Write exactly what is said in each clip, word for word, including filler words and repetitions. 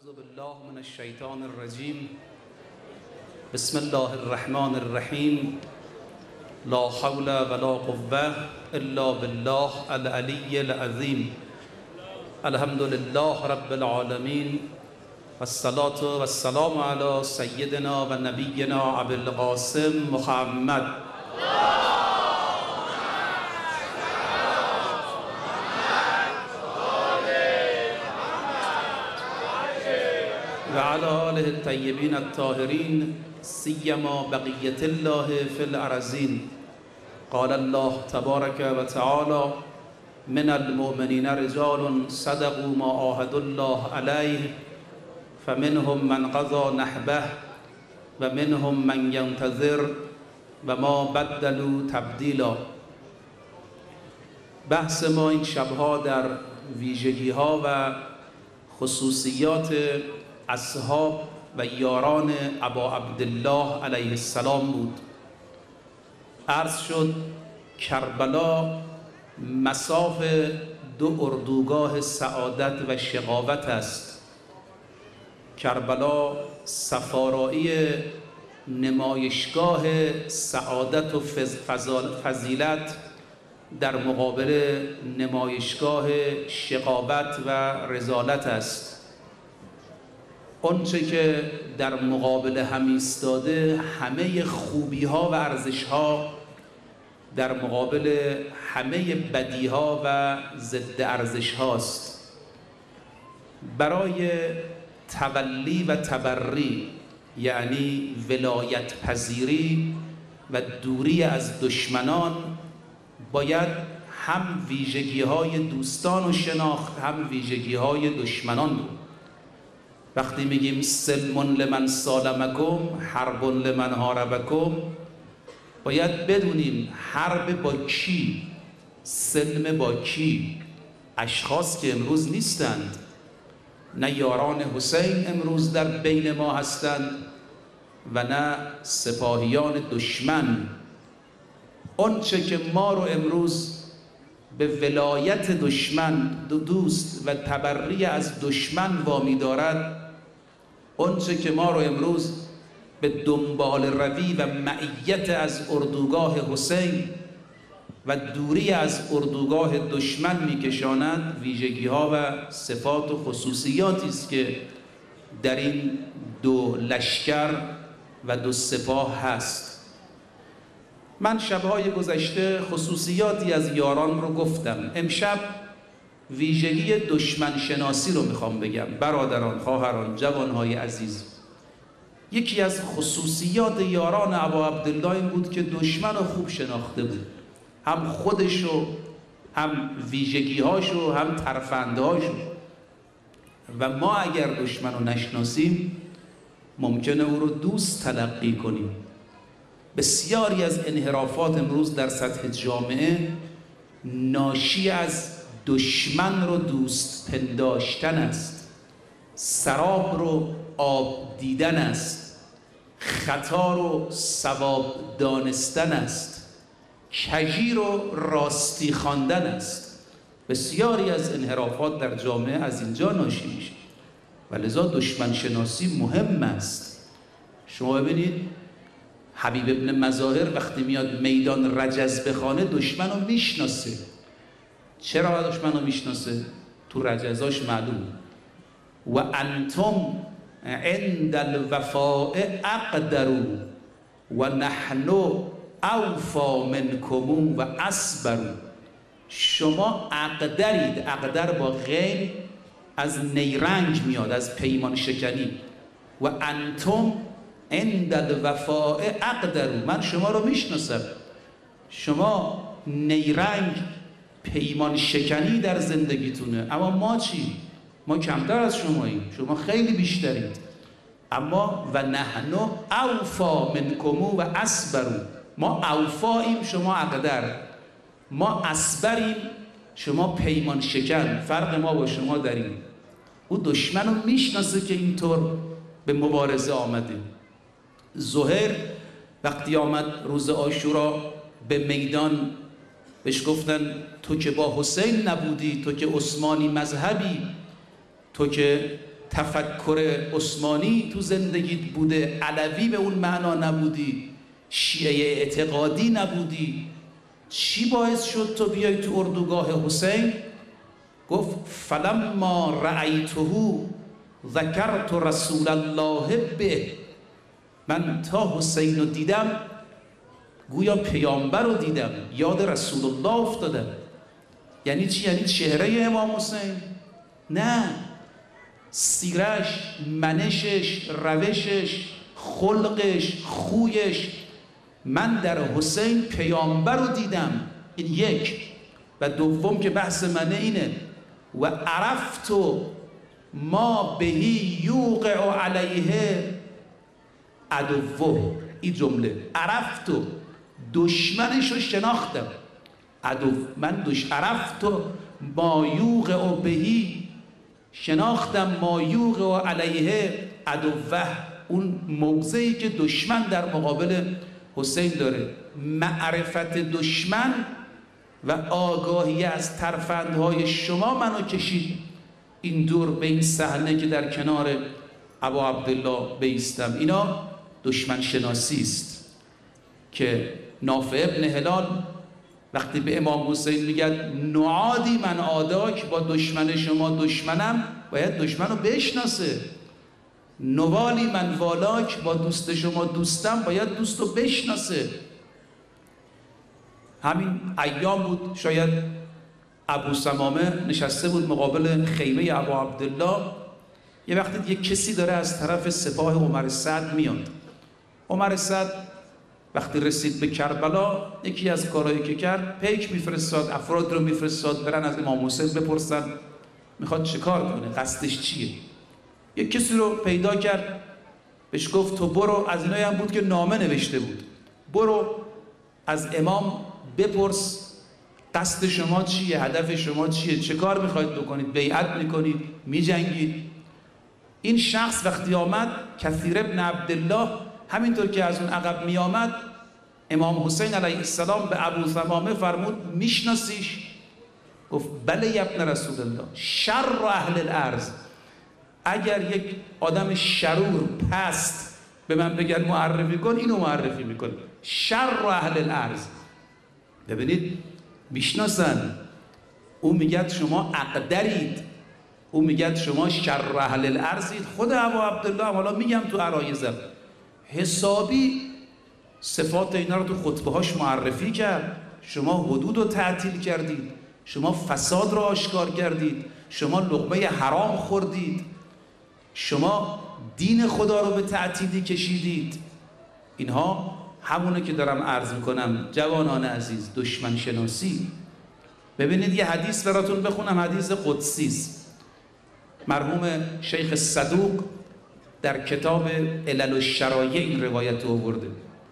اعوذ بالله من الشیطان الرجیم. بسم الله الرحمن الرحیم. لا حول ولا قوة الا بالله العلی العظیم. الحمد لله رب العالمین والصلاة والسلام علی سیدنا و نبینا ابی القاسم محمد و علی آله الطیبین الطاهرین سیما بقیة الله فی الارضین. قال الله تبارک و تعالی: من المؤمنین رجال صدقوا ما عاهدوا الله علیه فمنهم من قضى نحبه و منهم من ينتظر و ما بدلوا تبدیلا. بحث ما این شبها در ویژگی ها و خصوصیات اصحاب و یاران ابا عبدالله علیه السلام بود. عرض شد کربلا مصاف دو اردوگاه سعادت و شقاوت است. کربلا صفارایی نمایشگاه سعادت و فضیلت در مقابل نمایشگاه شقاوت و رذالت است. آنچه که در مقابل هم ایستاده همه خوبی ها و ارزش ها در مقابل همه بدی ها و ضد ارزش هاست. برای تولی و تبری یعنی ولایت پذیری و دوری از دشمنان باید هم ویژگی های دوستان و شناخت هم ویژگی های دشمنان بود. وقتی میگیم سلم لمن سالمکم حرب لمن حاربکم، باید بدونیم حرب با کی، سلم با کی. اشخاص که امروز نیستند، نه یاران حسین امروز در بین ما هستند و نه سپاهیان دشمن. آنچه که ما رو امروز به ولایت دشمن دوست و تبری از دشمن وامی دارد، آنچه که ما رو امروز به دنبال روی و معیت از اردوگاه حسین و دوری از اردوگاه دشمن میکشاند، ویژگی ها و صفات و خصوصیاتی است که در این دو لشکر و دو سپاه هست. من شبهای گذشته خصوصیاتی از یاران رو گفتم. امشب ویژگی دشمن شناسی رو میخوام بگم. برادران، خواهران، جوانهای عزیز، یکی از خصوصیات یاران ابا عبدالله این بود که دشمن رو خوب شناخته بود، هم خودشو، هم ویژگیهاشو، هم ترفندهاشو. و ما اگر دشمن رو نشناسیم ممکنه او رو دوست تلقی کنیم. بسیاری از انحرافات امروز در سطح جامعه ناشی از دشمن رو دوست پنداشتن است، سراب رو آب دیدن است، خطا رو صواب دانستن است، کژی رو راستی خواندن است. بسیاری از انحرافات در جامعه از اینجا ناشی میشه و لذا دشمن شناسی مهم است. شما ببینید حبیب ابن مظاهر وقتی میاد میدان رجز بخانه دشمن رو میشناسه. چرا دشمن رو میشناسه؟ تو رجزاش معلوم. و انتم عند الوفاء اقدروا و نحن اوفا منکم و اصبروا. شما اقدرید، اقدر با غیر از نیرنگ میاد، از پیمان شکنی. و انتم عند الوفاء اقدروا، من شما رو میشناسم. شما نیرنگ پیمان شکنی در زندگیتونه، اما ما چی؟ ما کمتر از شماییم، شما خیلی بیشترید. اما و نحن اوفا منکم و اصبروا، ما اوفاییم شما اقدر، ما اصبریم شما پیمان شکن. فرق ما با شما در این، او دشمن رو میشناسه که اینطور به مبارزه آمده. زهیر وقتی آمد روز عاشورا به میدان، بهش گفتن تو که با حسین نبودی، تو که عثمانی مذهبی، تو که تفکر عثمانی تو زندگیت بوده، علوی به اون معنا نبودی، شیعه اعتقادی نبودی، چی باعث شد تو بیای تو اردوگاه حسین؟ گفت فلما رأیته ذکرت رسول الله به، من تا حسین رو دیدم گویا پیامبر رو دیدم، یاد رسول الله افتادم. یعنی چی؟ یعنی چهره امام حسین؟ نه، سیرش، منشش، روشش، خلقش، خویش. من در حسین پیامبر رو دیدم. این یک. و دوم که بحث منه اینه و عرفت ما بهی یوقع علیه عدوه. این جمله عرفت، دشمنش رو شناختم. عدو، من دوش عرفت ما یوقع بهی، شناختم ما یوقع علیه عدوه، اون موضعی که دشمن در مقابل حسین داره. معرفت دشمن و آگاهی از ترفندهای شما منو کشید این دور به این صحنه که در کنار ابا عبدالله بیستم. اینا دشمن شناسی است که نافع ابن هلال وقتی به امام حسین میگه نعادی من عاداک، با دشمن شما دشمنم، باید دشمن رو بشناسه. نوالی من والاک، با دوست شما دوستم، باید دوست رو بشناسه. همین ایام بود شاید ابو سمامه نشسته بود مقابل خیمه ابا عبدالله، یه وقتی یک کسی داره از طرف سپاه عمر سعد میاد. عمر سعد وقتی رسید به کربلا، یکی از کارهایی که کرد پیک میفرستاد، افراد رو میفرستاد برن از امام حسین بپرسن میخواد چه کار کنه، قصدش چیه. یک کسی رو پیدا کرد، بهش گفت تو برو، از اینایی هم بود که نامه نوشته بود، برو از امام بپرس قصد شما چیه، هدف شما چیه، چه کار میخواید بکنید، بیعت میکنید، میجنگید. این شخص وقتی آمد، کثیر ابن عبدالله، همینطور که از اون عقب می آمد، امام حسین علیه السلام به ابو ثمامه فرمود میشناسیش؟ گفت بله ابن رسول الله، شر اهل الارض. اگر یک آدم شرور پست به من بگن معرفی کن، اینو معرفی میکنه، شر اهل الارض. ببینید میشناسن. او میگه شما اقدرید، او میگه شما شر اهل الارضید. خود ابو عبدالله حالا میگم تو عرایزم حسابی صفات اینا رو تو خطبه هاش معرفی کرد. شما حدود رو تعطیل کردید، شما فساد رو آشکار کردید، شما لقمه حرام خوردید، شما دین خدا رو به تعطیلی کشیدید. اینها همونه که دارم عرض میکنم جوانان عزیز، دشمن شناسی. ببینید یه حدیث براتون بخونم، حدیث قدسی است. مرحوم شیخ صدوق در کتاب علل الشرایع این روایت رو آورده.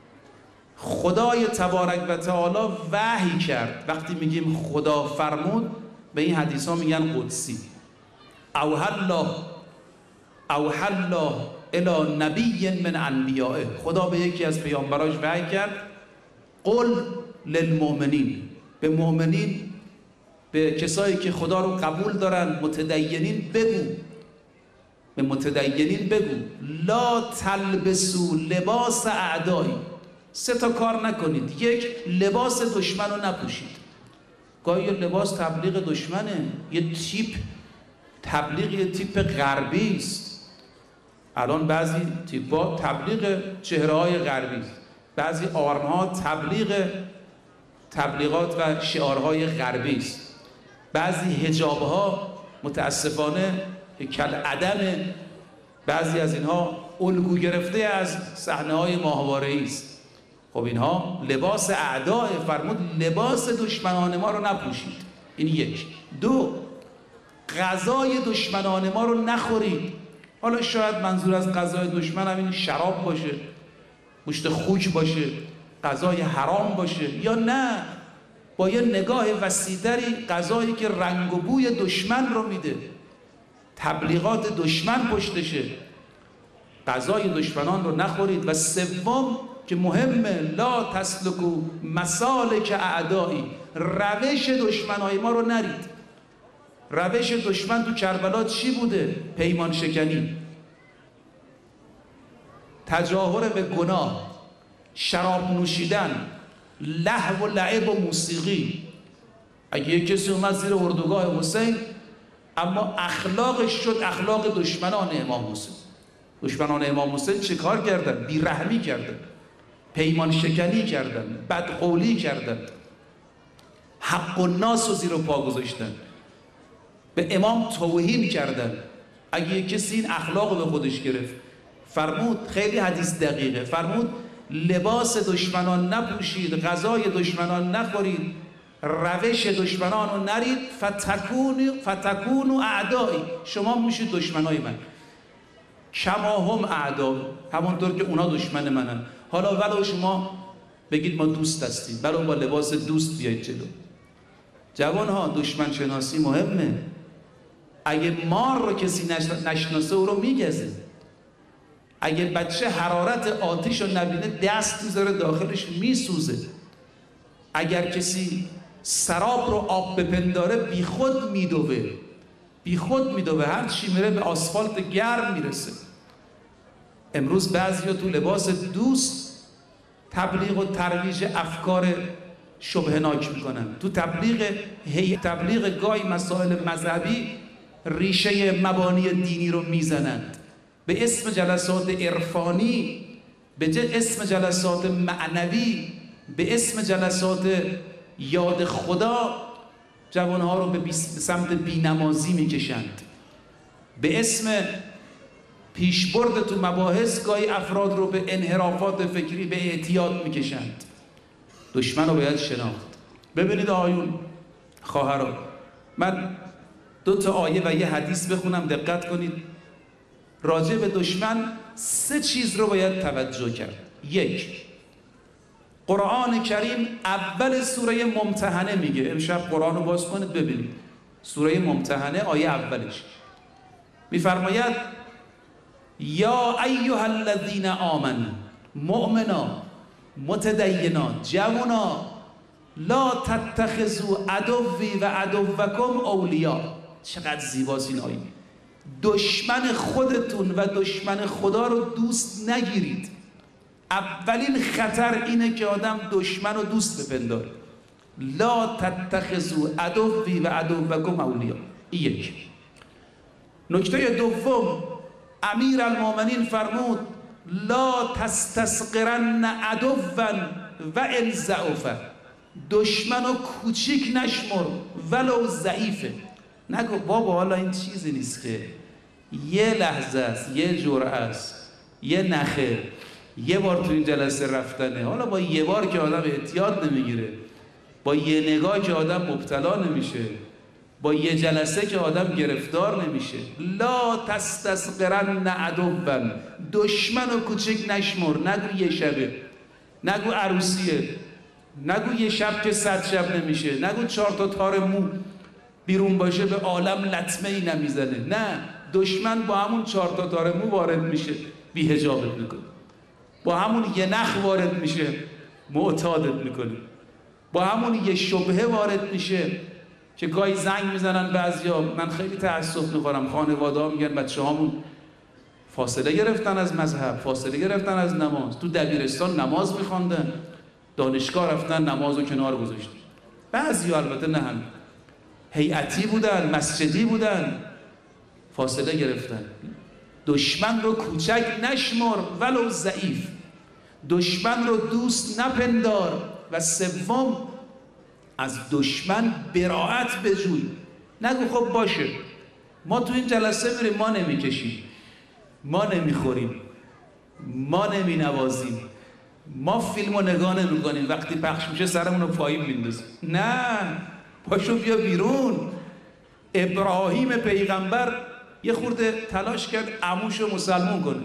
خدای تبارک و تعالی وحی کرد. وقتی میگیم خدا فرمود، به این حدیث ها میگن قدسی. اوحی الله اوحی الله الی نبی من انبیائه، خدا به یکی از پیامبراش وحی کرد. قل للمؤمنین، به مؤمنین، به کسایی که خدا رو قبول دارن، متدینین بگو، به متدینین بگو لا تلبسو لباس اعدایی، سه تا کار نکنید. یک، لباس دشمن رو نپوشید. گاهی لباس تبلیغ دشمنه، یه تیپ تبلیغ، یه تیپ غربی است. الان بعضی تیپ‌ها تبلیغ چهره‌های غربی است، بعضی آرم‌ها تبلیغ تبلیغات و شعارهای غربی است، بعضی حجاب‌ها متاسفانه کالعدم، بعضی از اینها الگو گرفته از صحنه‌های ماهواره‌ای است. خب اینها لباس اعداء، فرمود لباس دشمنان ما رو نپوشید. این یک. دو، غذای دشمنان ما رو نخورید. حالا شاید منظور از غذای دشمن همین شراب باشه، گوشت خوک باشه، غذای حرام باشه، یا نه با یه نگاه وسیع‌تری غذایی که رنگ و بوی دشمن رو میده، تبلیغات دشمن پشتشه. غذای دشمنان رو نخورید. و سوم که مهمه، لا تسلکو مسالک اعدایی، روش دشمنای ما رو نرید. روش دشمن تو کربلا چی بوده؟ پیمان شکنی، تجاهر به گناه، شراب نوشیدن، لهو و لعب و موسیقی. اگه یک کسی اومد زیر اردوگاه حسین اما اخلاقش شد اخلاق دشمنان امام حسین. دشمنان امام حسین چه کار کردن؟ بیرحمی کردن، پیمان شکنی کردن، بدقولی کردن، حق الناس رو زیر پا گذاشتن، به امام توهین کردن. اگه یک کسی این اخلاق رو به خودش گرفت، فرمود، خیلی حدیث دقیقه، فرمود لباس دشمنان نپوشید، غذای دشمنان نخورید، روش دشمنان رو نرید، فتکون فتکون اعدایی، شما میشید دشمنای من. کما هم اعدا، همونطور که اونا دشمن منن. حالا ولو شما بگید ما دوست هستیم، ولو با لباس دوست بیایید جلو. جوان ها، دشمن شناسی مهمه. اگه مار رو کسی نشناسه او رو میگزه. اگه بچه حرارت آتش رو نبینه دست میذاره داخلش میسوزه. اگر کسی سراب رو آب بپنداره بی خود میدوه، بی خود میدوه، هر چی میره به آسفالت گرم میرسه. امروز بعضیا تو لباس دوست تبلیغ و ترویج افکار شبهناک میکنن، تو تبلیغ هی تبلیغ گای مسائل مذهبی ریشه مبانی دینی رو میزنند، به اسم جلسات عرفانی، به اسم جلسات معنوی، به اسم جلسات یاد خدا جوانها رو به سمت بینمازی میکشند، به اسم پیشبرد تو مباحث گاهی افراد رو به انحرافات فکری به اعتیاد میکشند. دشمن رو باید شناخت. ببینید آیون خواهران، من دو تا آیه و یه حدیث بخونم، دقت کنید. راجع به دشمن سه چیز رو باید توجه کرد. یک، قرآن کریم اول سوره ممتحنه میگه، امشب قرآن رو باز کنید ببینید، سوره ممتحنه آیه اولش میفرماید یا ایها الذین آمنوا، مؤمنا، متدینا، جوونا، لا تتخذوا عدوی و عدوکم اولیاء. چقدر زیباست این آیه. دشمن خودتون و دشمن خدا رو دوست نگیرید. اولین خطر اینه که آدم دشمن رو دوست بپنداره. لا تتخذوا عدوی و عدوکم اولیاء. یک. نکته دوم، امیر المؤمنین فرمود لا تستسقرن عدوا و ان ضعف. دشمن رو کوچیک نشمر ولو ضعیفه. نگو بابا حالا این چیزی نیست که، یه لحظه است، یه جرعه است، یه نخه، یه بار تو این جلسه رفتنه. حالا با یه بار که آدم اعتیاد نمیگیره، با یه نگاه که آدم مبتلا نمیشه، با یه جلسه که آدم گرفتار نمیشه. لا تستسقرن عدوا. دشمن رو کوچیک نشمر. نگو یه شبه، نگو عروسیه، نگو یه شب که صد شب نمیشه، نگو چهار تا تار مو بیرون باشه به عالم لطمه ای نمیزنه. نه، دشمن با همون چهار تا تار مو وارد میشه بی حجابت میکنه، با همون یه نخ وارد میشه معتادت میکنه، با همون یه شبهه وارد میشه که گاهی زنگ میزنن بعضیا. من خیلی تأسف میخورم، خانواده ها میگن بچه هامون فاصله گرفتن از مذهب، فاصله گرفتن از نماز، تو دبیرستان نماز میخواندن، دانشگاه رفتن نماز رو کنار گذاشتن. بعضیا البته نه، هم هیئتی بودن، مسجدی بودن، فاصله گرفتن. دشمن رو کوچک نشمر ولو ضعیف. دشمن رو دوست نپندار. و سوم، از دشمن براءت بجوی. نگو خب باشه ما تو این جلسه میریم، ما نمیکشیم، ما نمیخوریم، ما نمینوازیم، ما فیلمو نگاه نمیکنیم، وقتی پخش میشه سرمون رو پایین میندازیم. نه، پاشو بیا بیرون. ابراهیم پیغمبر یه خورده تلاش کرد عموشو مسلمون کنه.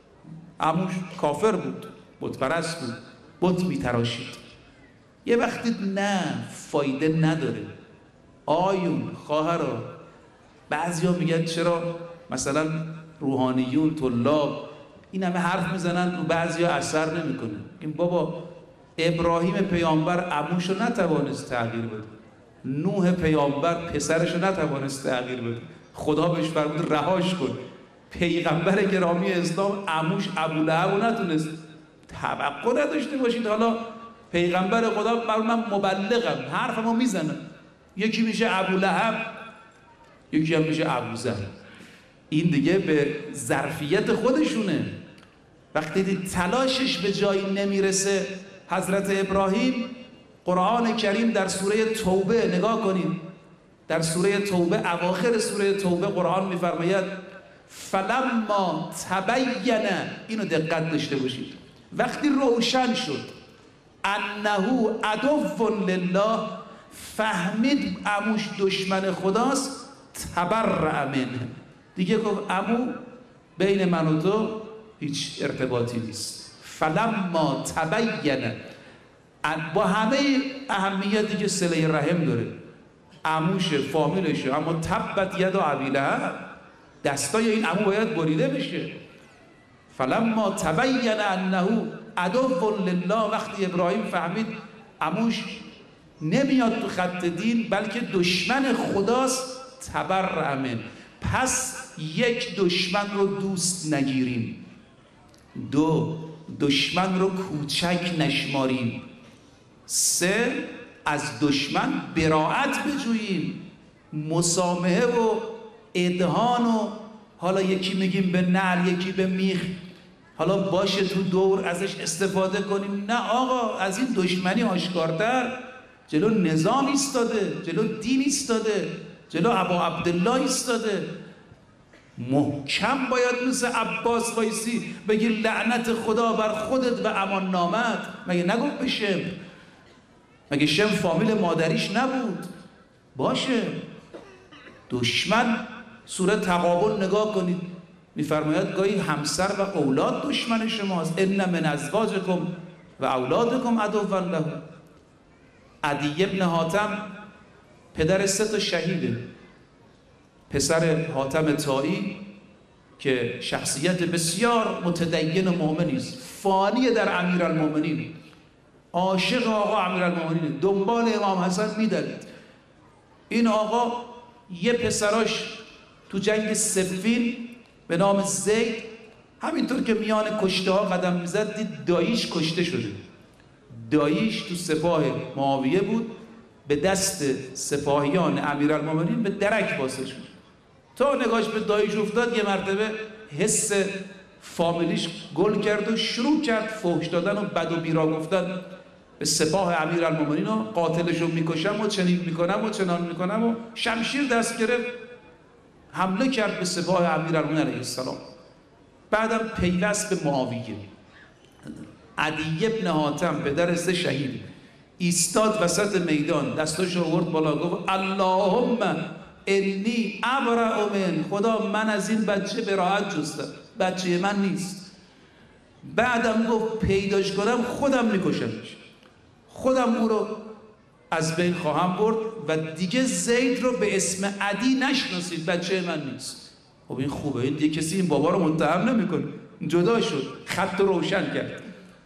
عموش کافر بود، بت پرست بود، بت میتراشید. یه وقتی نه، فایده نداره. آیون خواهرا، بعضیا میگن چرا مثلا روحانیون، طلاب این همه حرف میزنن رو بعضیا اثر نمیکنه. این بابا ابراهیم پیامبر عموشو نتوانست تغییر بده. نوح پیامبر پسرش رو نتوانست تغییر بده، خدا بهش فرمود رهاش کن. پیغمبر گرامی اسلام عموش ابولهب رو نتونست. توقع نداشته باشید حالا پیغمبر خدا، من مبلغم، حرفمو میزنم، یکی میشه ابولهب یکی هم میشه ابوذر. این دیگه به ظرفیت خودشونه. وقتی دید تلاشش به جایی نمیرسه، حضرت ابراهیم، قرآن کریم در سوره توبه نگاه کنید، در سوره توبه اواخر سوره توبه قرآن میفرماید فلما تبین، اینو دقت داشته باشید، وقتی روشن شد انه عدو لله، فهمید عموش دشمن خداست، تبرأ منه، دیگه گفت عمو بین من و تو هیچ ارتباطی نیست. فلما تبین، با همه اهمیتی که صله رحم داره، عموشه، فامیلشه، اما تبت ید ابی لهب، دستای این عمو باید بریده بشه. فلما تبین انه عدو لله، وقتی ابراهیم فهمید عموش نمیاد تو خط دین بلکه دشمن خداست، تبرأ منه، پس یک دشمن رو دوست نگیریم، دو دشمن رو کوچک نشماریم، سه از دشمن براءت بجوییم. مسامحه و ادهان و حالا یکی میگیم به نعل یکی به میخ، حالا باشه تو دور ازش استفاده کنیم. نه آقا، از این دشمنی آشکارتر جلو نظام ایستاده، جلو دین ایستاده، جلو ابا عبدالله ایستاده. محکم باید مثل عباس وایسی بگی لعنت خدا بر خودت و امان نامت. مگه نگفت به شم؟ مگه شم فامیل مادریش نبود؟ باشه. دشمن سوره تغابن نگاه کنید، میفرماید گاهی همسر و اولاد دشمن شماست. ان من ازواجکم و اولادکم عدوا لهم. عدی ابن حاتم پدر سه تا شهیده، پسر حاتم طایی که شخصیت بسیار متدین و مؤمنی است، فانی در امیرالمومنین، عاشق آقا امیرالمومنین، دنبال امام حسن میدوید. این آقا یه پسراش تو جنگ صفین به نام زید، همینطور که میان کشته ها قدم میزد دید داییش کشته شده. داییش تو سپاه معاویه بود، به دست سپاهیان امیرالمومنین به درک واسه شد. تا نگاش به داییش افتاد، یه مرتبه حس فامیلیش گل کرد و شروع کرد فحش دادن و بد و بیرا گفتن به سپاه امیرالمومنین و قاتلشو میکشم و چنین میکنم و چنان میکنم و شمشیر دست گرفت حمله کرد به سپاه امیرالمومنین علیه السلام. بعدم پیوست به معاویه. عدی ابن حاتم پدر سه شهید ایستاد وسط میدان، دستاشو آورد بالا، گفت اللهم انی ابرأ من، خدا من از این بچه براءت جستم، بچه من نیست. بعدم گفت پیداش کنم خودم میکشمش، خودم او رو از بین خواهم برد و دیگه زید رو به اسم عدی نشناسید، بچه من نیست. خب این خوبه، این دیگه کسی این بابا رو متهم نمیکنه. جدا شد، خط رو روشن کرد.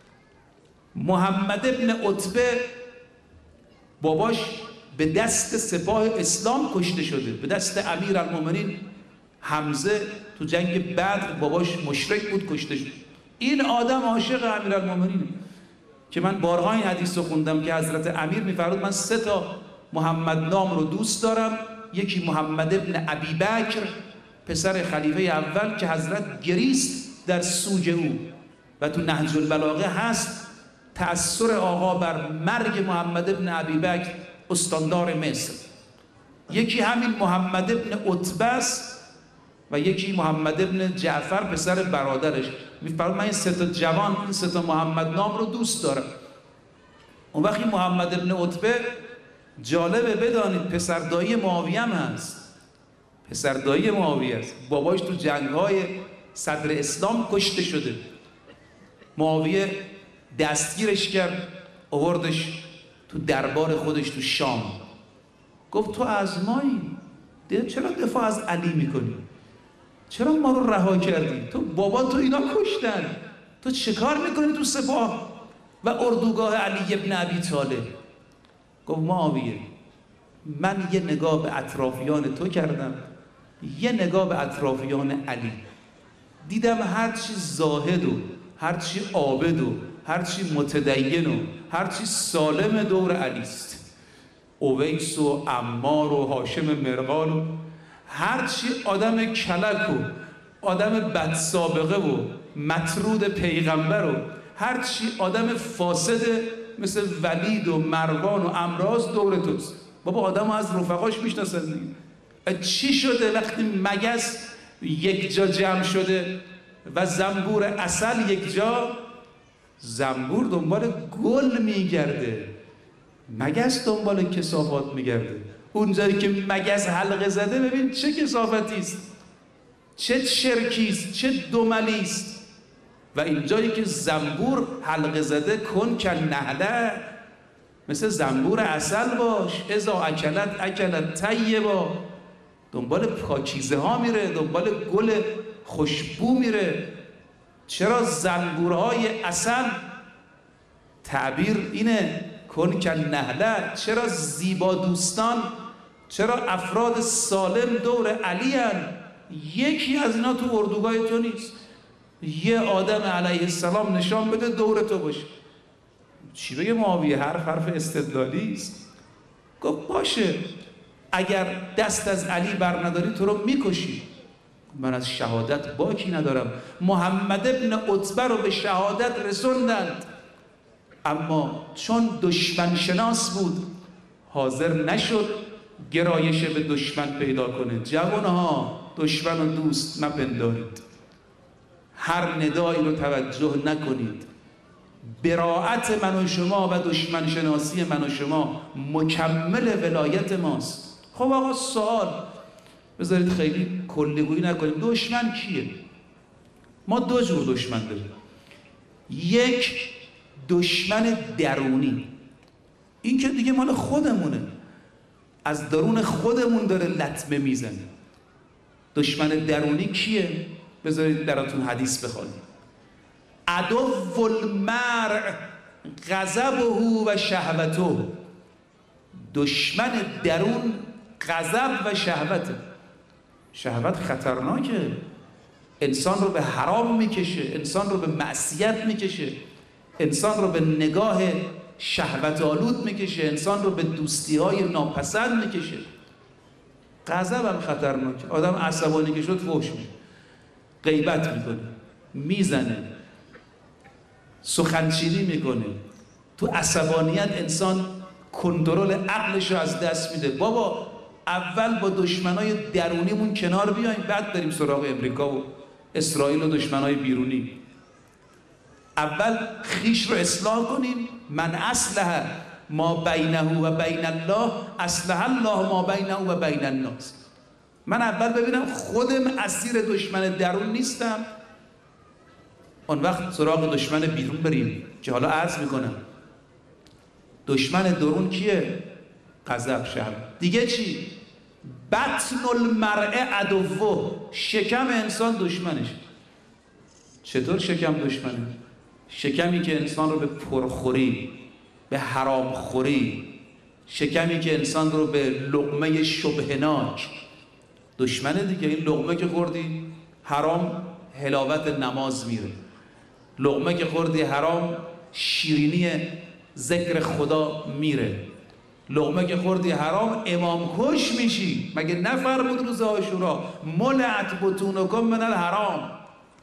محمد ابن عتبه باباش به دست سپاه اسلام کشته شده، به دست امیرالمومنین حمزه تو جنگ بدر باباش مشرک بود کشته شد. این آدم عاشق امیرالمومنینه که من بارها این حدیث رو خوندم که حضرت امیر میفرمود من سه تا محمد نام رو دوست دارم. یکی محمد ابن ابی بکر، پسر خلیفه اول که حضرت گریست در سوج او و تو نهج البلاغه هست تأثیر آقا بر مرگ محمد ابن ابی بکر استاندار مصر. یکی همین محمد ابن عتبه است و یکی محمد ابن جعفر پسر برادرش. میفرماید من این سه تا جوان، این سه تا محمد نام رو دوست دارم. اون وقتی محمد ابن عتبه جالبه بدانید پسر دایی معاویه هم هست، پسر دایی معاویه است. باباش تو جنگ‌های صدر اسلام کشته شده. معاویه دستگیرش کرد، آوردش تو دربار خودش تو شام. گفت تو از مایی، چرا دفاع از علی میکنی؟ چرا ما رو رها کردی؟ تو بابا تو اینا کشتن، تو چه کار میکنی تو سپاه و اردوگاه علی ابن ابی طالب؟ گفت معاویه من یه نگاه به اطرافیان تو کردم، یه نگاه به اطرافیان علی، دیدم هرچی زاهد و هرچی عابد و هرچی متدین و هرچی سالم دور علی است، اویس و عمار و هاشم مرغان و هرچی آدم کلک و آدم بد سابقه و مطرود پیغمبر و هرچی آدم فاسد مثل ولید و مروان و امراض دور توست. بابا آدم ها از رفقاش میشناسن. چی شده وقتی مگس یک جا جمع شده و زنبور عسل یک جا؟ زنبور دنبال گل میگرده، مگس دنبال کثافات میگرده. اونجایی که مگس حلقه زده ببین چه کثافتی است، چه شرکی است، چه دملی است. و اینجایی که زنبور حلقه زده کن کن نهله، مثل زنبور عسل باش، اذا اکلت اکلت طیبا، دنبال پاکیزه ها میره، دنبال گل خوشبو میره. چرا زنبورهای عسل؟ تعبیر اینه کن کن نهله. چرا زیبا دوستان، چرا افراد سالم دور علی هن؟ یکی از اینا تو اردوگاه تو نیست. یه آدم علیه السلام نشان بده دور تو باشه. چی بگه معاویه؟ حرف حرف استدلالی است. گفت باشه اگر دست از علی بر نداری تو رو میکشی، من از شهادت باکی ندارم. محمد ابن عتبه رو به شهادت رسوندند، اما چون دشمن شناس بود حاضر نشد گرایش به دشمن پیدا کنه. جوانها دشمن و دوست نپندارید، هر ندایی رو توجه نکنید. براءت من و شما و دشمن شناسی من و شما مکمل ولایت ماست. خب آقا سوال بذارید خیلی کلیگویی نکنیم. دشمن کیه؟ ما دو جور دشمن داریم. یک دشمن درونی، این که دیگه مال خودمونه، از درون خودمون داره لطمه میزنه. دشمن درونی کیه؟ بذارید براتون حدیث بخونیم. عدو المرء غضبه و شهوته. دشمن درون غضب و شهوته. شهوت خطرناکه، انسان رو به حرام میکشه، انسان رو به معصیت میکشه، انسان رو به نگاه شهوت آلود میکشه، انسان رو به دوستی های ناپسند میکشه. غضب هم خطرناکه. آدم عصبانی که شد فحش میشه، غیبت میکنه، میزنه، سخنچینی میکنه. تو عصبانیت انسان کنترل عقلش رو از دست میده. بابا اول با دشمنای درونیمون کنار بیایم، بعد بریم سراغ امریکا و اسرائیل و دشمنای بیرونی. اول خیش رو اصلاح کنیم. من اصلح ما بینه و بین الله اصلح الله ما بینه و بین الناس. من اول ببینم خودم اسیر دشمن درون نیستم، اون وقت سراغ دشمن بیرون بریم که حالا عرض میکنم. دشمن درون کیه؟ غضب، شهوت. دیگه چی؟ بطن المرء عدوه. شکم انسان دشمنش. چطور شکم دشمنه؟ شکمی که انسان رو به پرخوری، به حرام خوری، شکمی که انسان رو به لقمه شبهناک. دشمنه دیگه. این لقمه که خوردی حرام حلاوت نماز میره، لقمه که خوردی حرام شیرینی ذکر خدا میره، لقمه که خوردی حرام امام کش میشی. مگه نفرمود روز عاشورا ملعت بطونکم من الحرام؟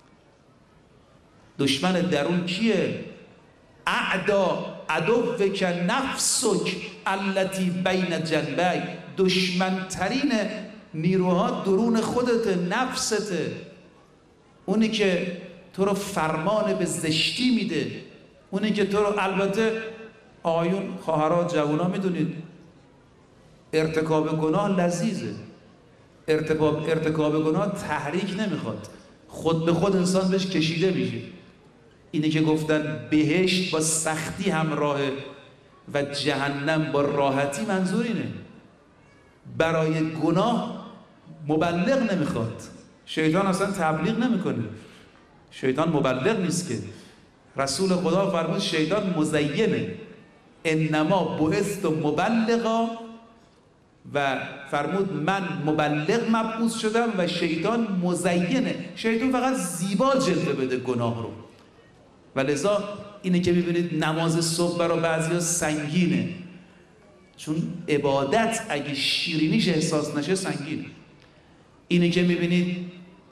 دشمن درون کیه؟ اعدا عدوک نفسک التی بین جنبی. دشمن ترین نیروها درون خودت، نفسته. اونی که تو رو فرمان به زشتی میده، اونی که تو رو، البته آقایون، خواهرها، جوونا میدونید ارتکاب گناه لذیذه. ارتکاب ارتکاب گناه تحریک نمیخواد، خود به خود انسان بهش کشیده میشه. اینی که گفتن بهشت با سختی همراهه و جهنم با راحتی، منظور اینه. برای گناه مبلغ نمیخواد. شیطان اصلا تبلیغ نمیکنه، شیطان مبلغ نیست که. رسول خدا فرمود شیطان مزینه، انما بعثت مبلغا و فرمود من مبلغ مبعوث شدم و شیطان مزینه. شیطان فقط زیبا جلوه بده گناه رو. و لذا اینه که میبینید نماز صبح برای بعضیا سنگینه، چون عبادت اگه شیرینیش احساس نشه سنگینه. اینه که میبینید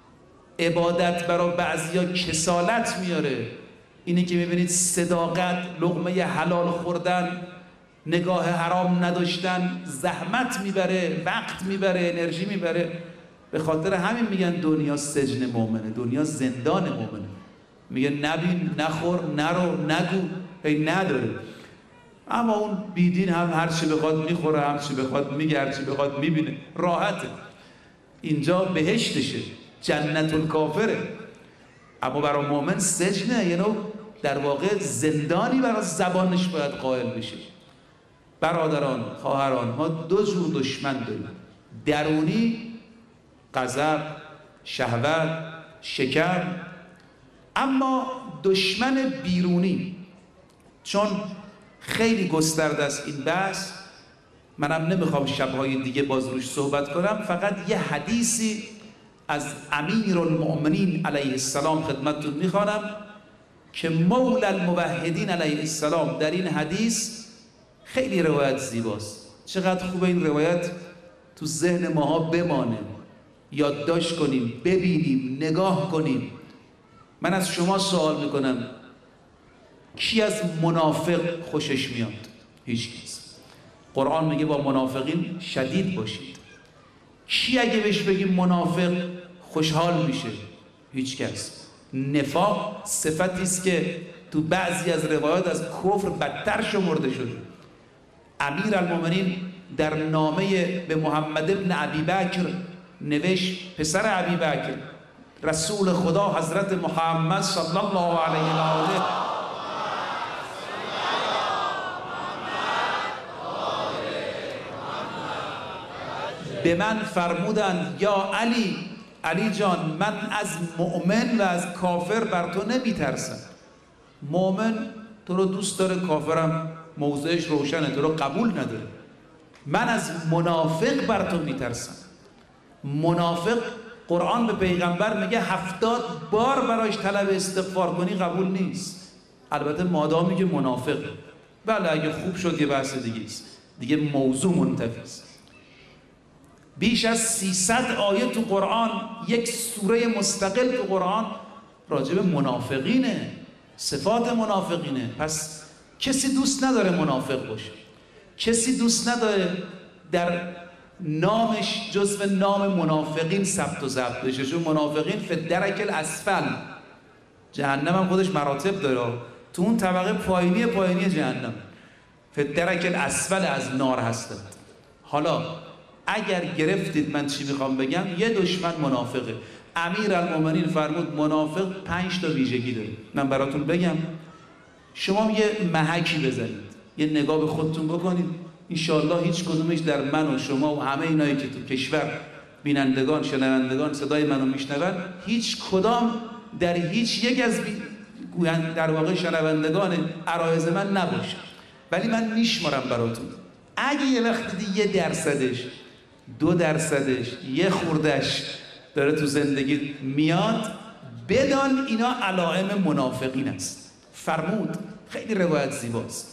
عبادت برای بعضیا کسالت میاره. اینه که میبینید صداقت، لقمه حلال خوردن، نگاه حرام نداشتن زحمت میبره، وقت میبره، انرژی میبره. به خاطر همین میگن دنیا سجن مؤمنه، دنیا زندان مؤمنه. میگه نبین، نخور، نرو، نگو، هی نداره. اما اون بیدین هم هر چی بخواد میخوره، هر چی بخواد میگه، هر چی بخواد میبینه، راحته. اینجا بهشتشه، جنت الکافره. اما برای مؤمن سجنه، یعنی در واقع زندانی برای زبانش باید قائل بشه. برادران، خواهران، ما دو جور دشمن داریم: درونی، غضب، شهوت، شکر. اما دشمن بیرونی، چون خیلی گسترده است این بحث، منم نمیخوام شبهای دیگه باز روش صحبت کنم، فقط یه حدیثی از امیرالمؤمنین علیه السلام خدمتتون میخوانم که مولا الموحدین علیه السلام در این حدیث خیلی روایت زیباست. چقدر خوبه این روایت تو ذهن ماها بمانه، یادداشت کنیم، ببینیم، نگاه کنیم. من از شما سوال میکنم کی از منافق خوشش میاد؟ هیچ کس. قرآن میگه با منافقین شدید باشید. کی اگه بهش بگیم منافق خوشحال میشه؟ هیچ کس. نفاق صفتی است که تو بعضی از روایات از کفر بدتر شمرده شده. امیرالمؤمنین در نامه به محمد ابن ابی بکر نوشت: پسر ابی بکر، رسول خدا حضرت محمد صلی الله علیه و آله به من فرمودند یا علی، علی جان، من از مؤمن و از کافر بر تو نمیترسم. مؤمن تو رو دوست داره، کافرم موضعش روشنه، تو رو قبول نداره. من از منافق بر تو میترسم. منافق قرآن به پیغمبر میگه هفتاد بار برایش طلب استغفار کنی قبول نیست. البته مادامی که منافق، بله اگه خوب شد یه بحث دیگه است، دیگه موضوع منتفی است. بیش از سیصد آیه تو قرآن، یک سوره مستقل تو قرآن راجع به منافقینه، صفات منافقینه. پس کسی دوست نداره منافق باشه، کسی دوست نداره در نامش جزو نام منافقین ثبت و ضبط بشه، چون منافقین فی الدرک الاسفل، جهنم هم خودش مراتب داره، تو اون طبقه پایینی پایینی جهنم، فی الدرک الاسفل از نار هستند. حالا اگر گرفتید من چی میخوام بگم، یه دشمن منافقه. امیرالمؤمنین فرمود منافق پنج تا ویژگی داره. من براتون بگم، شما یه محکی بزنید، یه نگاه به خودتون بکنید، انشاءالله هیچ کدومش در من و شما و همه اینایی که تو کشور بینندگان، شنوندگان صدای منو میشنون، هیچ کدام در هیچ یک از بی... در واقع شنوندگان عرایض من نباشه. ولی من میشمارم براتون، اگه یه وقت دیگه یه درصدش، دو درصدش، یه خوردش داره تو زندگی میاد، بدان اینا علائم منافقین است. فرمود، خیلی روایت زیباست: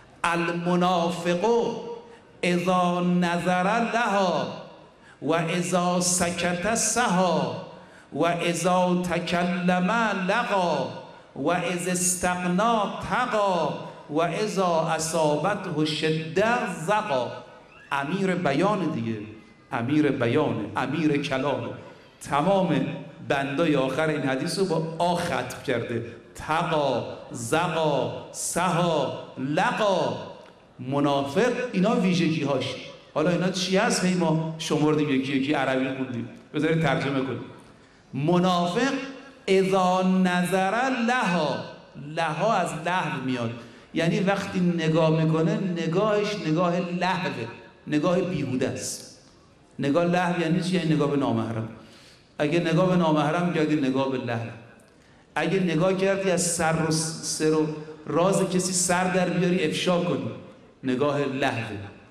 المنافق اذا نظر لها و اذا سکت سها و اذا تکلم لقا و اذا استغنا تقا و اذا اصابته شده زقا. امیر بیان دیگه، امیر بیان، امیر کلام. تمام بندای آخر این حدیث رو با آ ختم کرده: تقا، زقا، سها، لقا. منافق اینا ویژگی هاش. حالا اینا چی هست؟ هی ما شمردیم یکی یکی، عربی خوندیم، بذارید ترجمه کنیم. منافق اذا نظر لها، لها از لهو میاد، یعنی وقتی نگاه میکنه نگاهش نگاه لهوه، نگاه بیهوده است. نگاه لهو یعنی چی؟ یعنی نگاه به نامحرم. اگه نگاه به نامحرم کردی نگاه به لهو. اگه نگاه کردی از سر و سر و راز کسی سر در بیاری افشا کنی، نگاه لهوه.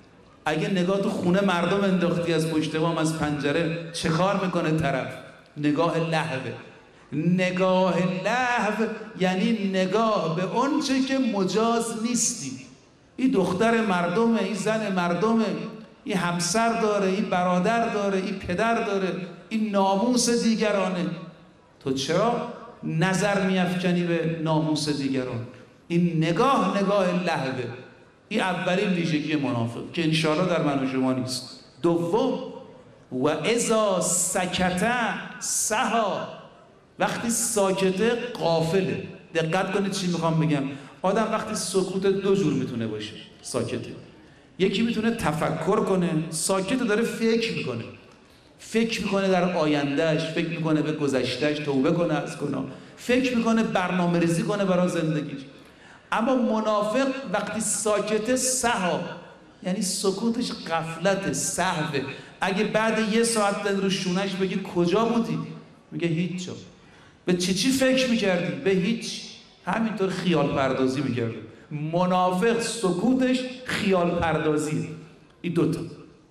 اگه نگاه تو خونه مردم انداختی از پشت بام از پنجره، چه کار میکنه طرف؟ نگاه لهوه. نگاه لهو یعنی نگاه به اون چه که مجاز نیستی. این دختر مردمه، این زن مردمه، این همسر داره، این برادر داره، این پدر داره، این ناموس دیگرانه. تو چرا نظر میافکنی به ناموس دیگران؟ این نگاه نگاه لهوه. این اولین ویژگی منافق که انشاءالله در من و شما نیست. دوم، و اذا سکت سها، وقتی ساکته غافله. دقت کنید چی میخوام بگم. آدم وقتی سکوت دو جور میتونه باشه. ساکته، یکی میتونه تفکر کنه، ساکت داره فکر میکنه، فکر میکنه در آیندهش، فکر میکنه به گذشتهش، توبه کنه از گناه، فکر میکنه برنامه ریزی کنه برای زندگیش. اما منافق وقتی ساکته سها، یعنی سکوتش غفلت، سهوه. اگه بعد یه ساعت رو شونش بگی کجا بودی؟ میگه هیچ جا. به چی چی فکر میکردی؟ به هیچ. همینطور خیال پردازی میکرد. منافق سکوتش خیال پردازیه. این دوتا.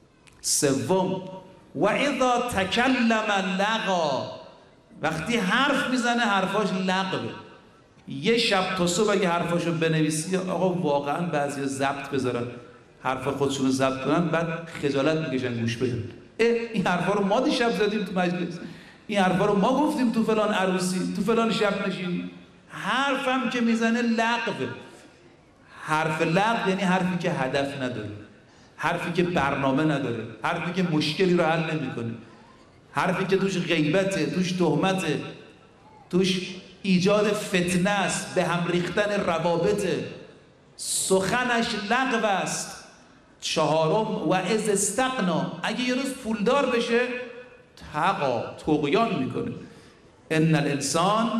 سوم، و اذا تکلم لغا، وقتی حرف میزنه حرفاش لغوه. یه شب تا صبح اگه حرفاشو بنویسی، آقا واقعا بعضی ضبط بذارن حرف خودشون رو ضبط کنن، بعد خجالت میکشن گوش بدن. این حرفا رو ما دیشب زدیم تو مجلس، این حرفا رو ما گفتیم تو فلان عروسی، تو فلان شب نشینی. حرفم که میزنه لغوه. حرف لغو یعنی حرفی که هدف نداره، حرفی که برنامه نداره، حرفی که مشکلی رو حل نمیکنه، حرفی که توش غیبته، توش تهمته، توش ایجاد فتنه است، به هم ریختن روابطه، سخنش لغو است. چهارم، و اذ استغنا، اگه یه روز پولدار بشه تقا، طغیان میکنه. ان الانسان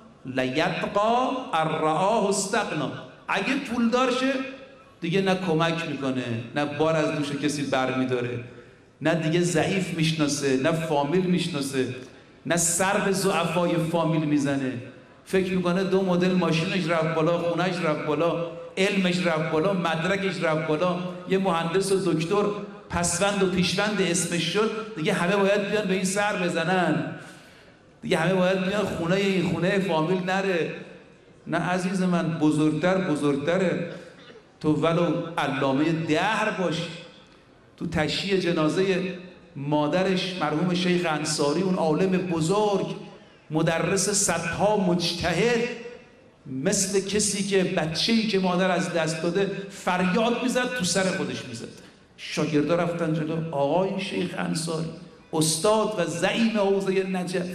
لیطغی ان رآه استغنا، اگه پولدار شه دیگه نه کمک میکنه، نه بار از دوش کسی بر میداره، نه دیگه ضعیف میشناسه، نه فامیل میشناسه، نه سر به ضعفای فامیل میزنه. فکر میکنه دو مدل ماشینش رفت بالا، خونش رفت بالا، علمش رفت بالا، مدرکش رفت بالا، یه مهندس و دکتر پسوند و پیشوند اسمش شد، دیگه همه باید بیان به این سر بزنن، دیگه همه باید بیان خونه این خونه فامیل نره. نه عزیز من، بزرگتر بزرگتره. تو ولو علامه دهر باشی، تو تشییع جنازه مادرش مرحوم شیخ انصاری، اون عالم بزرگ، مدرس صدها مجتهد، مثل کسی که بچه‌ای که مادر از دست داده فریاد میزد تو سر خودش میزد. شاگردا رفتن جلو، آقای شیخ انصاری استاد و زعیم حوزه نجف،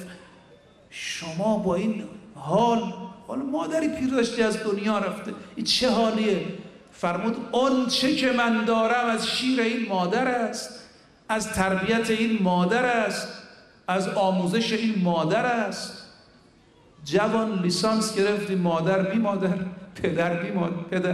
شما با این حال، حالا مادری پیر داشتی از دنیا رفته، این چه حالیه؟ فرمود آن چه که من دارم از شیر این مادر است، از تربیت این مادر است، از آموزش این مادر است. جوان لیسانس گرفتی، مادر بی مادر، پدر بی مادر، پدر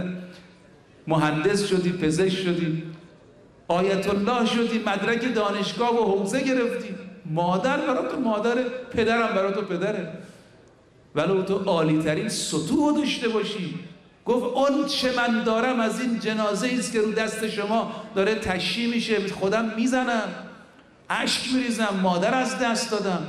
مهندس شدی، پزشک شدی، آیت الله شدی، مدرک دانشگاه و حوزه گرفتی، مادر برای تو مادره، پدرم برای تو پدره. ولو تو عالی ترین سطوح داشته باشی. گفت اون چه من دارم از این جنازه ایست که رو دست شما داره تشییع میشه، خودم میزنم، اشک میریزم، مادر از دست دادم.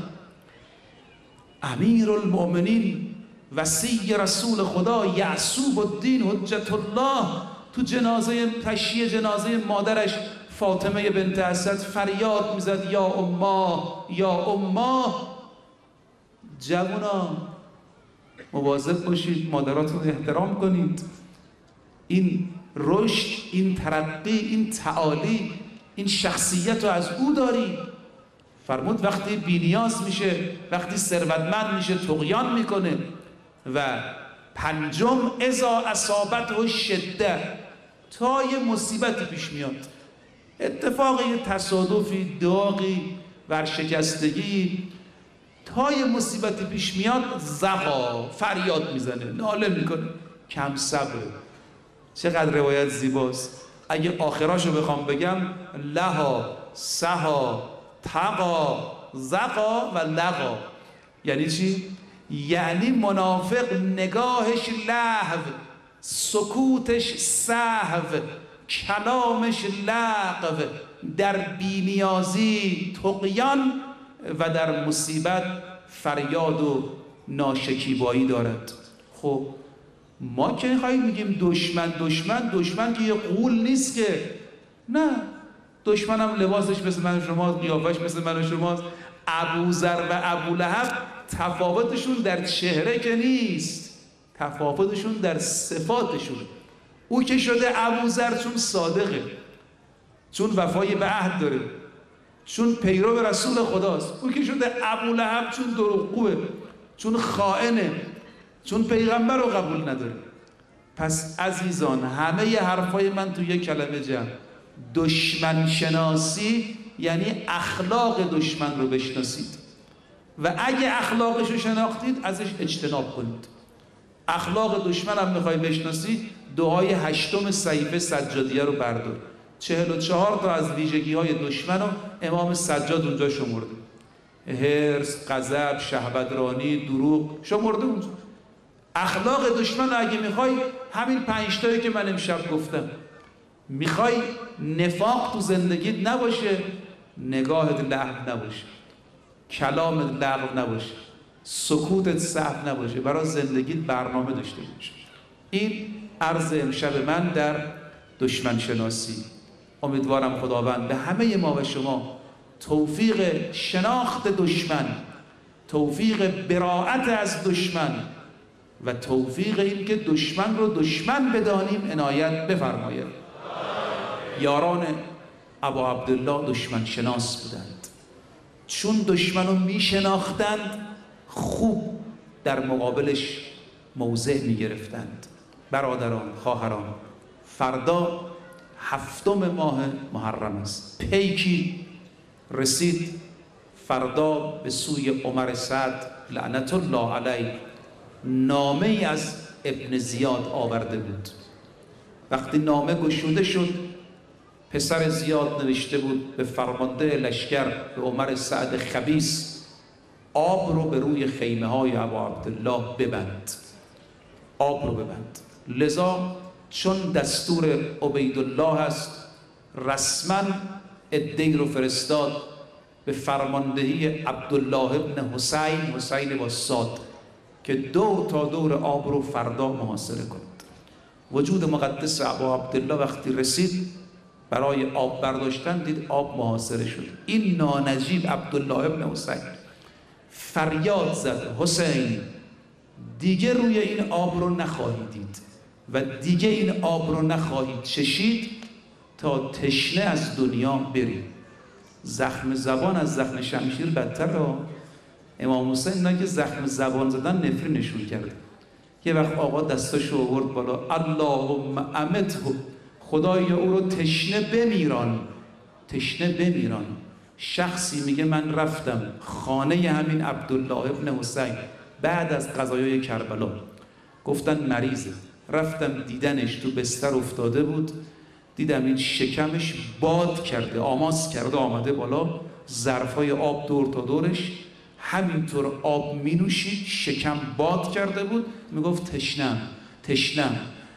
امیر المؤمنین وصی رسول خدا یعصوب الدین حجت الله تو جنازه تشییع جنازه مادرش فاطمه بنت اسد فریاد میزد یا اما یا اما. جوونا مواظب باشید، مادراتون احترام کنید. این رشد، این ترقی، این تعالی، این شخصیت رو از او داری. فرمود وقتی بی‌نیاز میشه، وقتی ثروتمند میشه طغیان میکنه. و پنجم، اذا اصابته شده، تا یه مصیبتی پیش میاد، اتفاقی، تصادفی، داغی، ورشکستگی، تا یه مصیبتی پیش میاد زغا، فریاد میزنه، ناله میکنه، کم صبره. چقدر روایت زیباست. اگه آخراشو بخوام بگم، لها، سها، تقا، زقا و لغا. یعنی چی؟ یعنی منافق نگاهش لهو، سکوتش سهو، کلامش لغو، در بی‌نیازی طغیان و در مصیبت فریاد و ناشکیبایی دارد. خب ما که خواهیم میگیم دشمن دشمن دشمن که یه غول نیست که، نه، دشمنم لباسش مثل من و شماست، قیافش مثل من و شماست. ابوذر و ابولهب تفاوتشون در چهره که نیست، تفاوتشون در صفاتشون. او که شده ابوذر چون صادقه، چون وفای به عهد داره، چون پیرو رسول خداست. او که شده ابولهب چون دروغگوه، چون خائنه، چون پیغمبر رو قبول نداره. پس عزیزان همه ی حرفای من تو یک کلمه جمع. دشمن شناسی یعنی اخلاق دشمن رو بشناسید و اگه اخلاقش رو شناختید ازش اجتناب کنید. اخلاق دشمن هم میخوای بشناسی، دعای هشتم صحیفه سجادیه رو بردار. چهل و چهار تا از ویژگی های دشمن رو امام سجاد اونجا شمرده. حرص، غضب، شهوترانی، دروغ شمرده اونجا. اخلاق دشمن رو اگه میخوای همین پنج تایی که من امشب گفتم. میخوای نفاق تو زندگیت نباشه، نگاهت لغو نباشه، کلامت لغو نباشه، سکوتت سهو نباشه، برای زندگیت برنامه داشته باشه. این عرض امشب من در دشمن شناسی. امیدوارم خداوند به همه ما و شما توفیق شناخت دشمن، توفیق براءت از دشمن و توفیق این که دشمن رو دشمن بدانیم عنایت بفرماید. یاران ابا عبدالله دشمن شناس بودند، چون دشمن رو می شناختند خوب در مقابلش موضع می گرفتند. برادران، خواهران، فردا هفتم ماه محرم است. پیکی رسید فردا به سوی عمر سعد لعنت الله علیه نامه ای از ابن زیاد آورده بود. وقتی نامه گشوده شد، پسر زیاد نوشته بود به فرمانده لشکر به عمر سعد خبیث آب رو به روی خیمه های ابا عبدالله ببند، آب رو ببند. لذا چون دستور عبیدالله است رسما عده‌ای رو فرستاد به فرماندهی عبدالله ابن حسین، حسین با صاد، که دور تا دور آب رو فردا محاصره کنند. وجود مقدس ابا عبدالله وقتی رسید برای آب برداشتن دید آب محاصره شد. این نانجیب عبدالله ابن حسین فریاد زد حسین دیگه روی این آب رو نخواهید دید و دیگه این آب رو نخواهید چشید تا تشنه از دنیا برید. زخم زبان از زخم شمشیر بدتر ها. امام حسین اینا که زخم زبان زدن نفرینشون کرد. یه وقت آقا دستاشو آورد بالا، اللهم امته، خدایا او رو تشنه بمیران، تشنه بمیران. شخصی میگه من رفتم خانه همین عبدالله ابن حسین بعد از قضایای کربلا، گفتن مریضه، رفتم دیدنش تو بستر افتاده بود، دیدم این شکمش باد کرده، آماس کرده، آمده بالا، ظرفای آب دور تا دورش، همینطور آب می نوشید، شکم باد کرده بود، میگفت تشنم تشنم.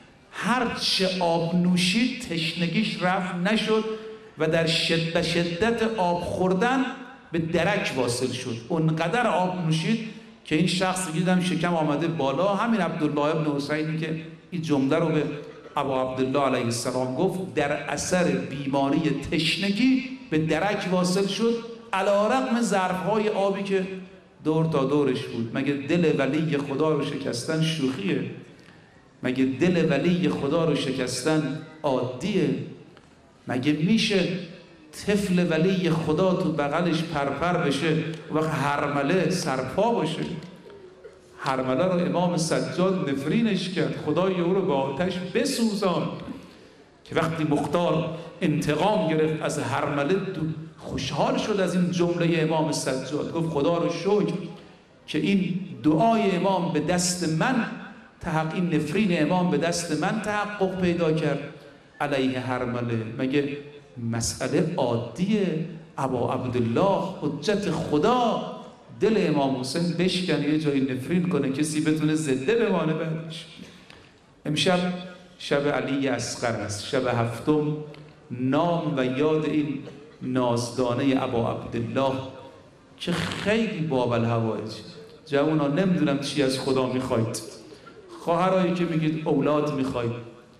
هرچه آب نوشید تشنگیش رفت نشد و در شدت شدت آب خوردن به درک واصل شد. اونقدر آب نوشید که این شخص دیدم شکم آمده بالا. همین عبدالله ابن حسینی که این جمله رو به ابا عبدالله علیه السلام گفت، در اثر بیماری تشنگی به درک واصل شد، علی‌رغم ظرف‌های آبی که دور تا دورش بود. مگه دل ولی خدا رو شکستن شوخیه؟ مگه دل ولی خدا رو شکستن عادیه؟ مگه میشه طفل ولی خدا تو بغلش پرپر بشه و هرمله سرپا باشه؟ هرمله رو امام سجاد نفرینش کرد، خدای او رو به آتش بسوزان، که وقتی مختار انتقام گرفت از هرمله خوشحال شد از این جمله امام سجاد، گفت خدا رو شکر که این دعای امام به دست من تحقق، این نفرین امام به دست من تحقق پیدا کرد علیه هرمله. مگه مسئله عادیه؟ ابا عبدالله حجت خدا دل امام حسین بشکنه، یه جایی نفرین کنه، کسی بتونه زنده بمانه بعدش. امشب شب علی اصغر است، شب هفتم، نام و یاد این نازدانه ابا عبدالله که خیلی باب الحوائج. جوونا نمیدونم چی از خدا میخواید، خواهرایی که میگید اولاد میخواید،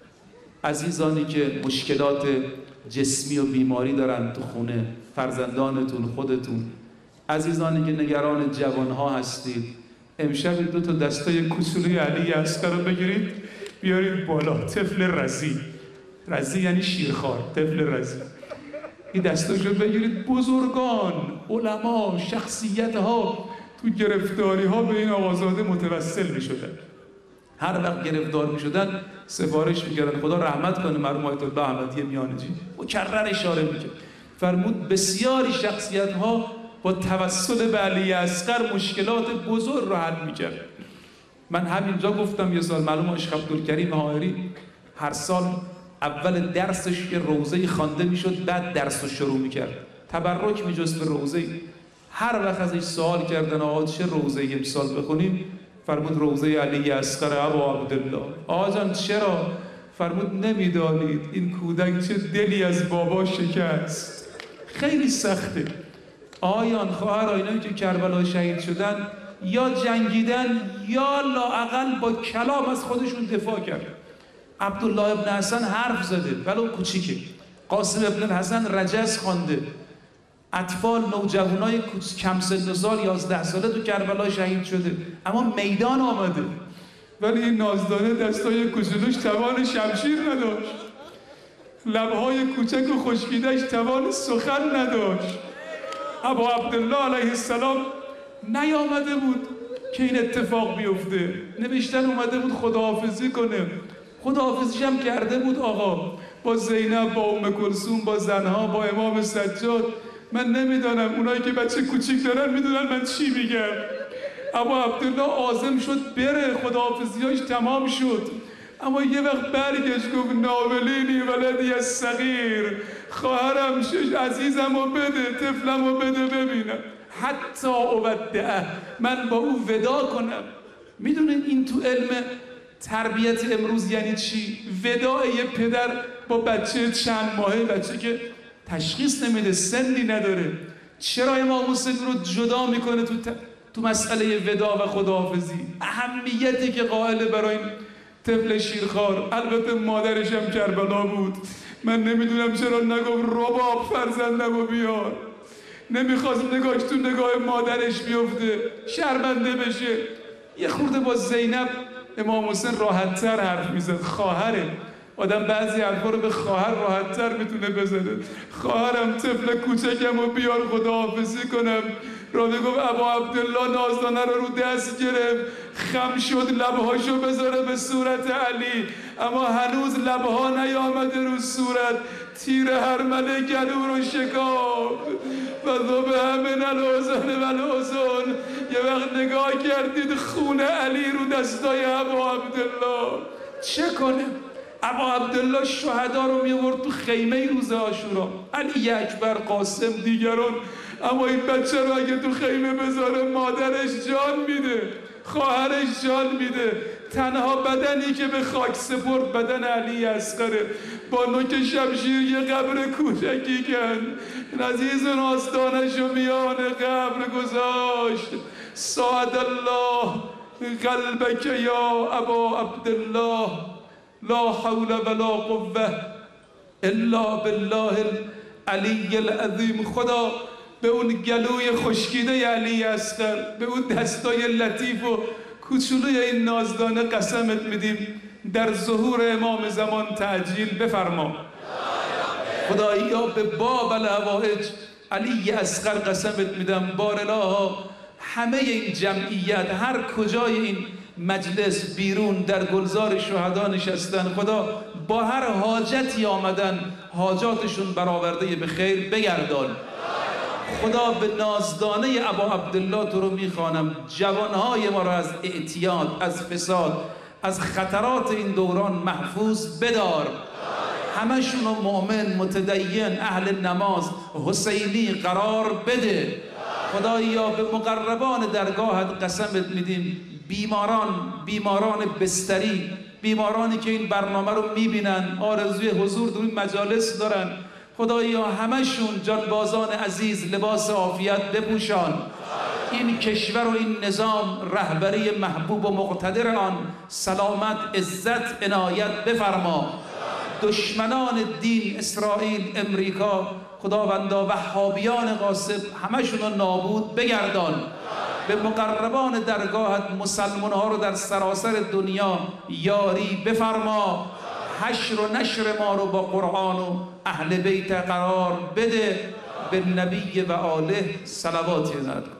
عزیزانی که مشکلات جسمی و بیماری دارن تو خونه، فرزندانتون، خودتون، عزیزانی که نگران جوانها هستید، امشب دو تا دستای کوچولوی علی اصغر رو بگیرید بیارید بالا. طفل رضی، رضی یعنی شیرخوار، طفل رضی. این دستاش رو بگیرید. بزرگان، علما، شخصیت ها تو گرفتاری ها به این آقازاده متوسل می شدن. هر وقت گرفتار می شدن سفارش می کردن خدا رحمت کنه مرحوم آیت الله احمدی میانجی، مکرر اشاره می کرد، فرمود بسیاری شخصیت ها با توسل به علی اصغر مشکلات بزرگ رو حل می کرد. من همینجا گفتم یه سال معلوم شیخ عبدالکریم حائری هر سال اول درسش یه روضه‌ای خوانده میشد، بعد درس رو شروع میکرد، تبرک میجست به روضه‌ای. هر وقت ازش سوال کردن آقا چه روضه‌ای امسال بخونیم، فرمود روضه علی اصغر ابا عبدالله. آقا جان چرا؟ فرمود نمیدانید این کودک چه دلی از بابا شکست. خیلی سخته. آیان خواهر اینایی که کربلا شهید شدن یا جنگیدن یا لااقل با کلام از خودشون دفاع کرد. عبدالله ابن حسن حرف زده ولو کوچیکه، قاسم ابن حسن رجز خوانده، اطفال نوجوانای کم سن و سال یازده ساله تو کربلا شهید شده، اما میدان آمده. ولی این نازدانه دستای کوچولوش توان شمشیر نداشت، لبهای کوچک و خشکیده‌اش توان سخن نداشت. ابا عبدالله علیه السلام نیامده بود که این اتفاق بیفته، نوشتن اومده بود خداحافظی کنه، خداحافظیش هم کرده بود آقا، با زینب، با ام کلثوم، با زنها، با امام سجاد. من نمیدانم اونایی که بچه کوچیک دارن میدونن من چی میگم. ابا عبدالله عازم شد بره، خداحافظیاش تمام شد، اما یه وقت برگشت گفت ناولینی ولدی از صغیر، خواهرم شش عزیزم رو بده، طفلم رو بده ببینم، حتی اودعه، من با او ودا کنم. میدونین این تو علم تربیت امروز یعنی چی؟ وداع یه پدر با بچه چند ماهه، بچه که تشخیص نمیده، سنی نداره، چرا امام حسین رو جدا میکنه تو, ت... تو مسئله ودا و خداحافظی؟ اهمیتی که قائل برای این طفل شیرخوار. البته مادرش هم کربلا بود، من نمیدونم چرا نگفت رباب فرزندم رو بیار، نمیخواست نگاهش تو نگاه مادرش بیفته، شرمنده بشه. یه خورده با زینب امام حسین راحت‌تر حرف میزد، خواهره، آدم بعضی حرفا رو به خواهر راحت‌تر میتونه بزنه. خواهرم طفل کوچکم رو بیار خداحافظی کنم. رابعه گفت ابا عبدالله نازدانه رو رو دست گرفت، خم شد لبهاشو بذاره به صورت علی، اما هنوز لبها نیامده رو صورت، تیر هرمله گلو رو شکافت و ذبح من الحزن و الحزن. یه وقت نگاه کردید خون علی رو دستای ابا عبدالله. چه کنه؟ ابا عبدالله شهدا رو میورد تو خیمه روز عاشورا، علی اکبر، قاسم، دیگران، اما این بچه رو اگه تو خیمه بذاره مادرش جان میده، خواهرش جان میده. تنها بدنی که به خاک سپرد بدن علی اصغره، با نوک شمشیر یه قبر کوچکی کن، عزیز ناستانش رو میان قبر گذاشت. ساعد الله قلبک یا ابا عبدالله، لا حول ولا قوه الا بالله العلی العظیم. خدا به اون گلوی خشکیده علی اصغر، به اون دستای لطیف و کوچولوی این نازدانه قسمت میدیم در ظهور امام زمان تعجیل بفرما. خدایا به باب الحوائج علی اصغر قسمت میدم، بارالله همه این جمعیت هر کجای این مجلس بیرون در گلزار شهدا نشستن، خدا با هر حاجتی آمدن حاجاتشون برآورده به خیر بگردان. خدا به نازدانه ابا عبدالله تو رو میخوانم، جوانهای ما را از اعتیاد، از فساد، از خطرات این دوران محفوظ بدار، همشون رو مؤمن، متدین، اهل نماز، حسینی قرار بده. خدایا به مقربان درگاهت قسمت میدیم، بیماران، بیماران بستری، بیمارانی که این برنامه رو میبینن، آرزوی حضور در این مجالس دارن، خدایا همشون جانبازان عزیز لباس عافیت بپوشان. این کشور و این نظام رهبری محبوب و مقتدر آن سلامت، عزت، عنایت بفرما. دشمنان دین، اسرائیل، امریکا، خداوندا وهابیان غاصب همشون رو نابود بگردان. به مقربان درگاهت مسلمان ها رو در سراسر دنیا یاری بفرما. حشر و نشر ما رو با قرآن و اهل بیت قرار بده. به نبی و آله صلوات یزد.